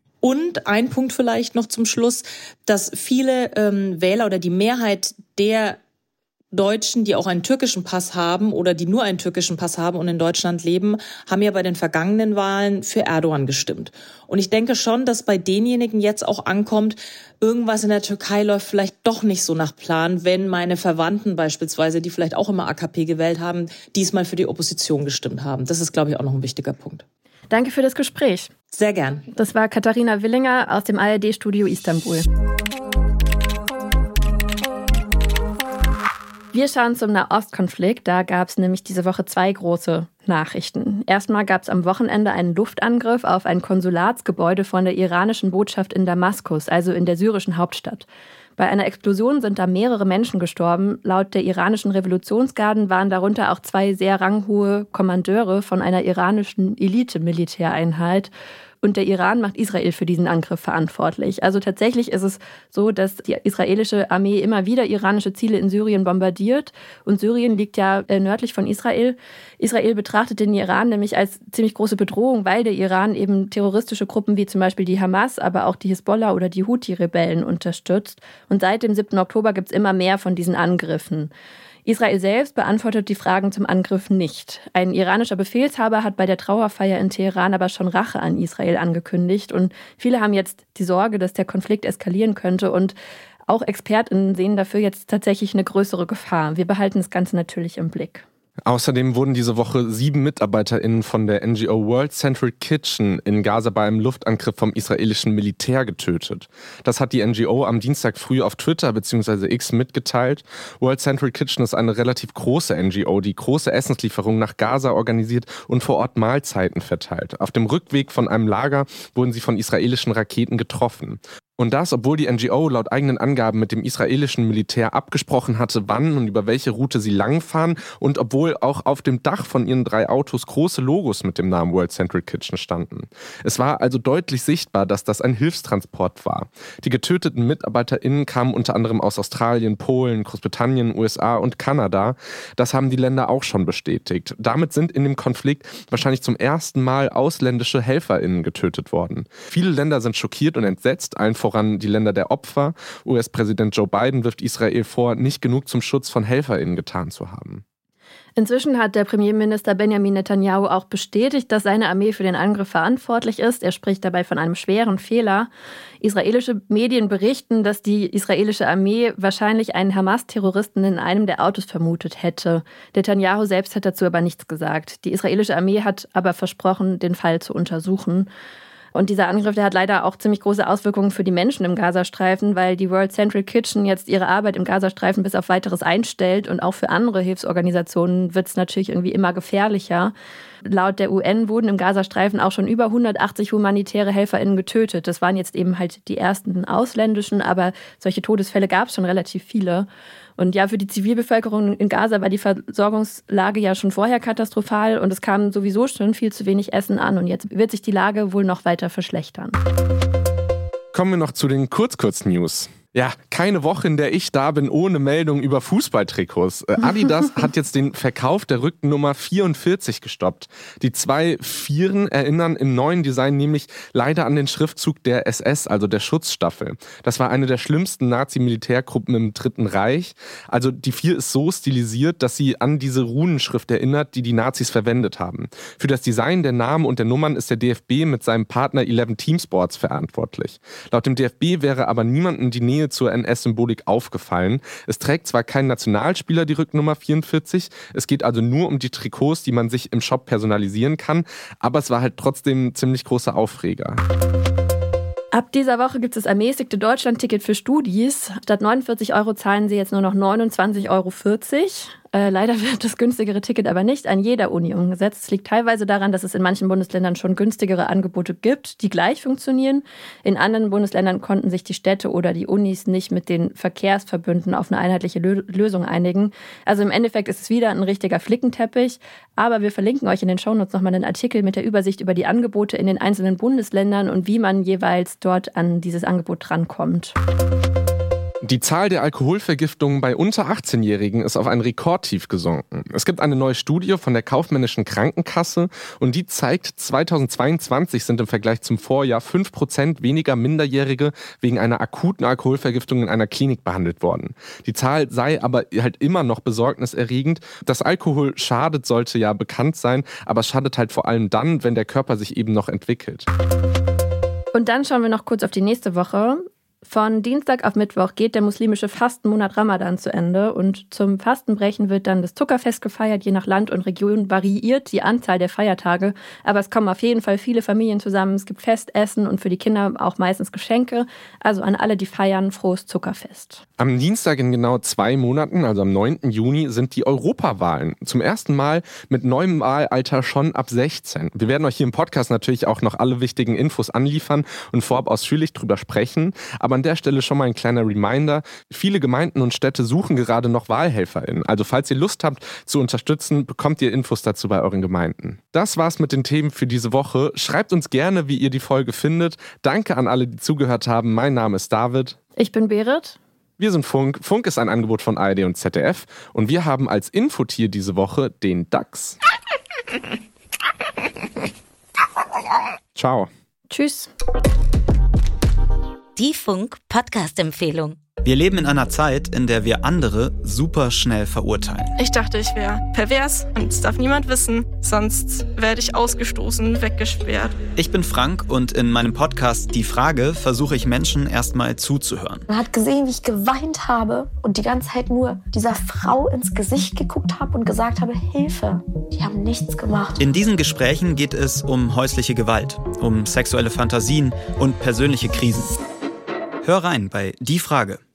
Und ein Punkt vielleicht noch zum Schluss, dass viele ähm, Wähler oder die Mehrheit der Deutschen, die auch einen türkischen Pass haben oder die nur einen türkischen Pass haben und in Deutschland leben, haben ja bei den vergangenen Wahlen für Erdogan gestimmt. Und ich denke schon, dass bei denjenigen jetzt auch ankommt, irgendwas in der Türkei läuft vielleicht doch nicht so nach Plan, wenn meine Verwandten beispielsweise, die vielleicht auch immer A K P gewählt haben, diesmal für die Opposition gestimmt haben. Das ist, glaube ich, auch noch ein wichtiger Punkt. Danke für das Gespräch. Sehr gern. Das war Katharina Willinger aus dem A R D-Studio Istanbul. Wir schauen zum Nahostkonflikt. Da gab es nämlich diese Woche zwei große Nachrichten. Erstmal gab es am Wochenende einen Luftangriff auf ein Konsulatsgebäude von der iranischen Botschaft in Damaskus, also in der syrischen Hauptstadt. Bei einer Explosion sind da mehrere Menschen gestorben. Laut der iranischen Revolutionsgarden waren darunter auch zwei sehr ranghohe Kommandeure von einer iranischen Elite-Militäreinheit. Und der Iran macht Israel für diesen Angriff verantwortlich. Also tatsächlich ist es so, dass die israelische Armee immer wieder iranische Ziele in Syrien bombardiert. Und Syrien liegt ja nördlich von Israel. Israel betrachtet den Iran nämlich als ziemlich große Bedrohung, weil der Iran eben terroristische Gruppen wie zum Beispiel die Hamas, aber auch die Hisbollah oder die Houthi-Rebellen unterstützt. Und seit dem siebten Oktober gibt es immer mehr von diesen Angriffen. Israel selbst beantwortet die Fragen zum Angriff nicht. Ein iranischer Befehlshaber hat bei der Trauerfeier in Teheran aber schon Rache an Israel angekündigt. Und viele haben jetzt die Sorge, dass der Konflikt eskalieren könnte. Und auch ExpertInnen sehen dafür jetzt tatsächlich eine größere Gefahr. Wir behalten das Ganze natürlich im Blick. Außerdem wurden diese Woche sieben MitarbeiterInnen von der N G O World Central Kitchen in Gaza bei einem Luftangriff vom israelischen Militär getötet. Das hat die N G O am Dienstag früh auf Twitter bzw. X mitgeteilt. World Central Kitchen ist eine relativ große N G O, die große Essenslieferungen nach Gaza organisiert und vor Ort Mahlzeiten verteilt. Auf dem Rückweg von einem Lager wurden sie von israelischen Raketen getroffen. Und das, obwohl die N G O laut eigenen Angaben mit dem israelischen Militär abgesprochen hatte, wann und über welche Route sie langfahren und obwohl auch auf dem Dach von ihren drei Autos große Logos mit dem Namen World Central Kitchen standen. Es war also deutlich sichtbar, dass das ein Hilfstransport war. Die getöteten MitarbeiterInnen kamen unter anderem aus Australien, Polen, Großbritannien, U S A und Kanada. Das haben die Länder auch schon bestätigt. Damit sind in dem Konflikt wahrscheinlich zum ersten Mal ausländische HelferInnen getötet worden. Viele Länder sind schockiert und entsetzt, allen voran die Länder der Opfer. U S-Präsident Joe Biden wirft Israel vor, nicht genug zum Schutz von HelferInnen getan zu haben. Inzwischen hat der Premierminister Benjamin Netanyahu auch bestätigt, dass seine Armee für den Angriff verantwortlich ist. Er spricht dabei von einem schweren Fehler. Israelische Medien berichten, dass die israelische Armee wahrscheinlich einen Hamas-Terroristen in einem der Autos vermutet hätte. Netanyahu selbst hat dazu aber nichts gesagt. Die israelische Armee hat aber versprochen, den Fall zu untersuchen. Und dieser Angriff, der hat leider auch ziemlich große Auswirkungen für die Menschen im Gazastreifen, weil die World Central Kitchen jetzt ihre Arbeit im Gazastreifen bis auf Weiteres einstellt. Und auch für andere Hilfsorganisationen wird es natürlich irgendwie immer gefährlicher. Laut der U N wurden im Gazastreifen auch schon über hundertachtzig humanitäre HelferInnen getötet. Das waren jetzt eben halt die ersten ausländischen, aber solche Todesfälle gab es schon relativ viele. Und ja, für die Zivilbevölkerung in Gaza war die Versorgungslage ja schon vorher katastrophal und es kam sowieso schon viel zu wenig Essen an. Und jetzt wird sich die Lage wohl noch weiter verschlechtern. Kommen wir noch zu den Kurz-Kurz-News. Ja, keine Woche, in der ich da bin, ohne Meldung über Fußballtrikots. Adidas hat jetzt den Verkauf der Rückennummer vierundvierzig gestoppt. Die zwei Vieren erinnern im neuen Design nämlich leider an den Schriftzug der S S, also der Schutzstaffel. Das war eine der schlimmsten Nazi-Militärgruppen im Dritten Reich. Also die Vier ist so stilisiert, dass sie an diese Runenschrift erinnert, die die Nazis verwendet haben. Für das Design der Namen und der Nummern ist der D F B mit seinem Partner elf Team Sports verantwortlich. Laut dem D F B wäre aber niemandem die Nähe zur N S-Symbolik aufgefallen. Es trägt zwar kein Nationalspieler die Rückennummer vierundvierzig, es geht also nur um die Trikots, die man sich im Shop personalisieren kann, aber es war halt trotzdem ein ziemlich großer Aufreger. Ab dieser Woche gibt es das ermäßigte Deutschland-Ticket für Studis. Statt neunundvierzig Euro zahlen sie jetzt nur noch neunundzwanzig Euro vierzig. Äh, leider wird das günstigere Ticket aber nicht an jeder Uni umgesetzt. Es liegt teilweise daran, dass es in manchen Bundesländern schon günstigere Angebote gibt, die gleich funktionieren. In anderen Bundesländern konnten sich die Städte oder die Unis nicht mit den Verkehrsverbünden auf eine einheitliche Lö- Lösung einigen. Also im Endeffekt ist es wieder ein richtiger Flickenteppich. Aber wir verlinken euch in den Shownotes nochmal einen Artikel mit der Übersicht über die Angebote in den einzelnen Bundesländern und wie man jeweils dort an dieses Angebot drankommt. Die Zahl der Alkoholvergiftungen bei unter achtzehnjährigen ist auf ein Rekordtief gesunken. Es gibt eine neue Studie von der Kaufmännischen Krankenkasse und die zeigt, zweitausendzweiundzwanzig sind im Vergleich zum Vorjahr fünf Prozent weniger Minderjährige wegen einer akuten Alkoholvergiftung in einer Klinik behandelt worden. Die Zahl sei aber halt immer noch besorgniserregend. Dass Alkohol schadet, sollte ja bekannt sein, aber es schadet halt vor allem dann, wenn der Körper sich eben noch entwickelt. Und dann schauen wir noch kurz auf die nächste Woche. Von Dienstag auf Mittwoch geht der muslimische Fastenmonat Ramadan zu Ende und zum Fastenbrechen wird dann das Zuckerfest gefeiert. Je nach Land und Region variiert die Anzahl der Feiertage, aber es kommen auf jeden Fall viele Familien zusammen. Es gibt Festessen und für die Kinder auch meistens Geschenke. Also an alle, die feiern, frohes Zuckerfest. Am Dienstag in genau zwei Monaten, also am neunten Juni, sind die Europawahlen. Zum ersten Mal mit neuem Wahlalter schon ab sechzehn. Wir werden euch hier im Podcast natürlich auch noch alle wichtigen Infos anliefern und vorab ausführlich drüber sprechen. Aber an der Stelle schon mal ein kleiner Reminder. Viele Gemeinden und Städte suchen gerade noch WahlhelferInnen. Also falls ihr Lust habt zu unterstützen, bekommt ihr Infos dazu bei euren Gemeinden. Das war's mit den Themen für diese Woche. Schreibt uns gerne, wie ihr die Folge findet. Danke an alle, die zugehört haben. Mein Name ist David. Ich bin Berit. Wir sind Funk. Funk ist ein Angebot von A R D und Z D F. Und wir haben als Infotier diese Woche den Dachs. Ciao. Tschüss. Die Funk-Podcast-Empfehlung. Wir leben in einer Zeit, in der wir andere super schnell verurteilen. Ich dachte, ich wäre pervers und es darf niemand wissen, sonst werde ich ausgestoßen, weggesperrt. Ich bin Frank und in meinem Podcast Die Frage versuche ich Menschen erstmal zuzuhören. Man hat gesehen, wie ich geweint habe und die ganze Zeit nur dieser Frau ins Gesicht geguckt habe und gesagt habe, Hilfe. Die haben nichts gemacht. In diesen Gesprächen geht es um häusliche Gewalt, um sexuelle Fantasien und persönliche Krisen. Hör rein bei Die Frage.